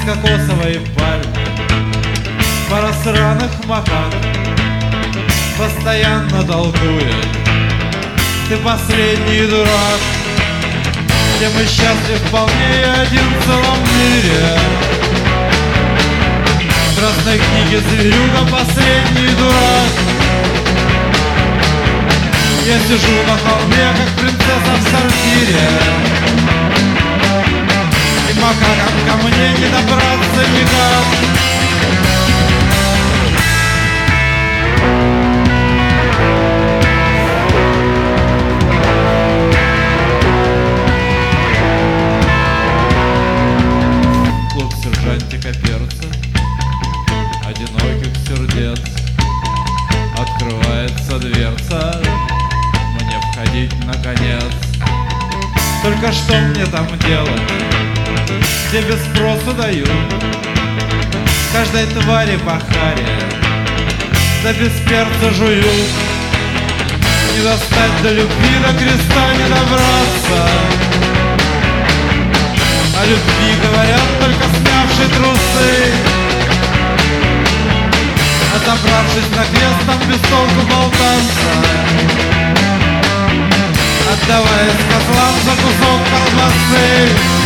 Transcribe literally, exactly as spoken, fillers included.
кокосовой пальмы, пара сраных макак постоянно толкует: ты последний дурак. Где мы счастлив вполне и один в целом мире. В красной книге зверюга последний дурак. Я сижу на холме, как принцесса в сортире, и макакам ко мне не добраться никак. Клуб сержантика Перца, одиноких сердец. Открывается дверца, мне входить наконец. Только что мне там делать, где без спросу дают каждой твари по харе, да без перца жуют. Не достать до любви, до креста не добраться. О любви говорят только снявшие трусы. Отобравшись на крест, там без толку болтаться, отдаваясь козлам за кусок колбасы.